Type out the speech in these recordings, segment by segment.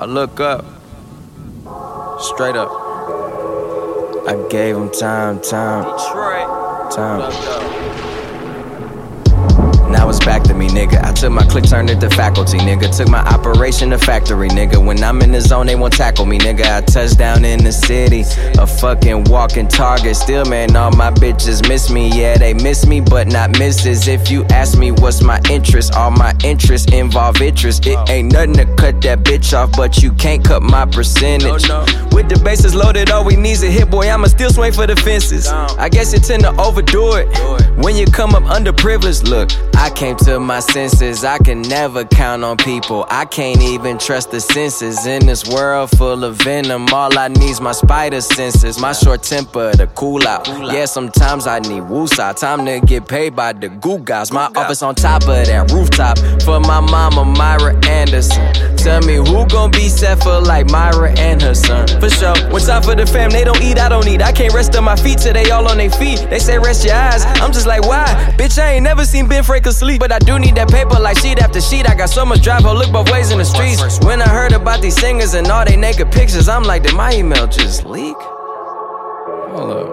I look up, straight up. I gave him time. Now it's back to me, nigga. I took my click, turned it to faculty, nigga. Took my operation to factory, nigga. When I'm in the zone, they won't tackle me, nigga. I touched down in the city, a fucking walking target. Still, man, all my bitches miss me. Yeah, they miss me, but not misses. If you ask me what's my interest, all my interests involve interest. It ain't nothing to cut that bitch off, but you can't cut my percentage. With the bases loaded, all we need's a hit, boy. I'ma still swing for the fences. I guess you tend to overdo it when you come up underprivileged. Look, I came to my senses. I can never count on people. I can't even trust the senses. In this world full of venom, all I need's my spider senses. My short temper to cool out. Yeah, sometimes I need woosah. Time to get paid by the goo guys. My office on top of that rooftop for my mama, Myra Anderson. Tell me who gon' be set for like Myra and her son. For sure, when time for the fam, they don't eat, I don't eat. I can't rest on my feet till they all on their feet. They say rest your eyes, I'm just like why? Bitch, I ain't never seen Ben Franklin sleep, but I do need that paper like sheet after sheet. I got so much drive, I'll look both ways in the streets. When I heard about these singers and all they naked pictures, I'm like, did my email just leak? Hold up.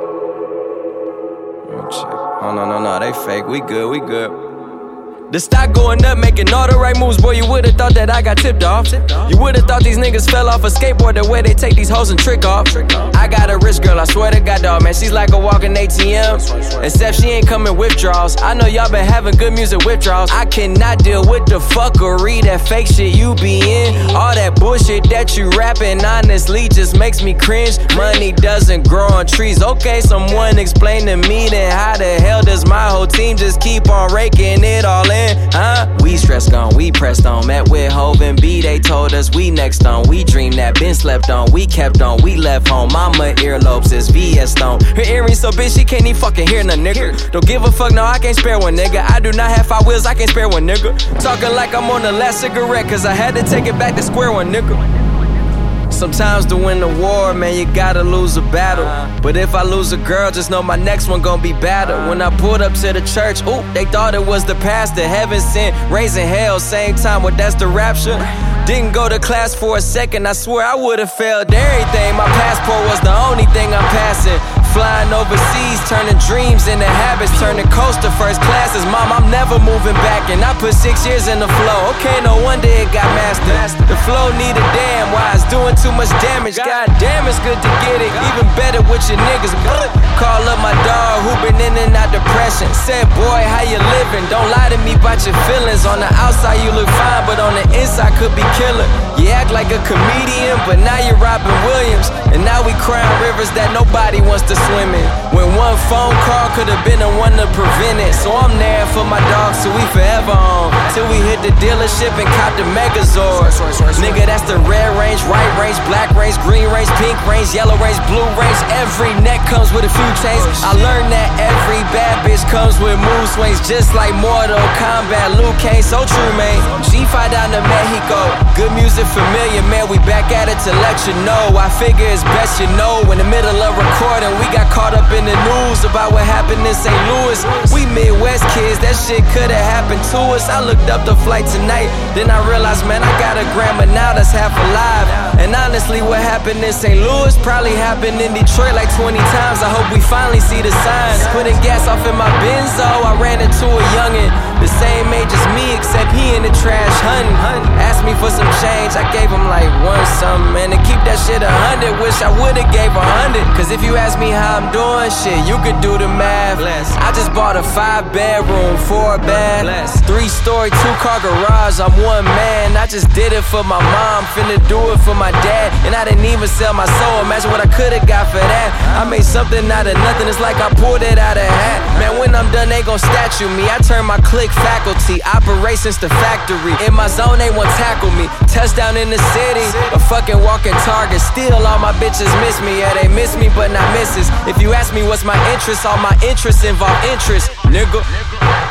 Let me check. Oh no, they fake. We good. The stock going up, making all the right moves. Boy, you would've thought that I got tipped off. You would've thought these niggas fell off a skateboard the way they take these hoes and trick off. I got a rich girl, I swear to God, dog, man, she's like a walking ATM. Except she ain't coming withdrawals. I know y'all been having good music withdrawals. I cannot deal with the fuckery, that fake shit you be in. All that bullshit that you rapping, honestly, just makes me cringe. Money doesn't grow on trees. Okay, someone explain to me then how the hell does my whole team just keep on raking it all in? We stressed on, we pressed on. Met with Hov and B, they told us we next on. We dreamed that, been slept on. We kept on, we left home. Mama earlobes is VS Stone. Her earrings so big she can't even fucking hear none, nigga. Don't give a fuck, no, I can't spare one, nigga. I do not have 5 wheels, I can't spare one, nigga. Talking like I'm on the last cigarette, cause I had to take it back to square one, nigga. Sometimes to win the war, man, you gotta lose a battle. But if I lose a girl, just know my next one gon' be better. When I pulled up to the church, ooh, they thought it was the pastor. Heaven sent, raising hell, same time, well, that's the rapture. Didn't go to class for a second, I swear I would've failed everything. My passport was the only thing I'm passing. Flying overseas, turning dreams into habits, turning coast to first classes. Mom, I'm never moving back, and I put 6 years in the flow. Okay, no wonder it got mastered. The flow need a damn, why it's doing too much damage. God damn, it's good to get it, even better with your niggas. Call up my dog who been in and out depression. Said, boy, how you living? Don't lie to me about your feelings. On the outside you look fine, but on the inside could be killer. You act like a comedian, but now you're Robin Williams. And now we crying rivers that nobody wants to swim in. When one phone call could've been the one to prevent it. So I'm there for my dogs till we forever on. Till we hit the dealership and cop the Megazord. Nigga, that's the red range, white range, black range, green range, pink range, yellow range, blue range. Every neck comes with a few chains. I learned that every bad bitch comes with mood swings. Just like Mortal Kombat, Liu Kang, so true, man. G5 down to Mexico. Good music familiar, man, we back at it to let you know. I figure it's best you know. In the middle of recording, we got caught up in the news about what happened in St. Louis. We Midwest kids, that shit could've happened to us. I looked up the flight tonight, then I realized, man, I got a grandma now that's half alive. And honestly, what happened in St. Louis probably happened in Detroit like 20 times. I hope we finally see the signs. Putting gas off in my Benzo, I ran into a youngin', the same age as me, except he in the trash hunting. Asked me for some change, I gave him like 1 something. And to keep that shit 100, wish I would've gave 100. Cause if you ask me how I'm doing, shit, you could do the math. I just bought a 5-bedroom, 4-bath, 3-story, 2-car garage. I'm one man, I just did it for my mom, finna do it for my dad. And I didn't even sell my soul, imagine what I could've got for that. I made something out of nothing, it's like I pulled it out of hat. Man, when I'm done, they gon' statue me. I turn my click faculty, operations to factory. In my zone, they won't tackle me. Touchdown in the city, a fucking walking target. Still all my bitches miss me, yeah, they miss me but not misses. If you ask me what's my interest, all my interests involve interest, nigga.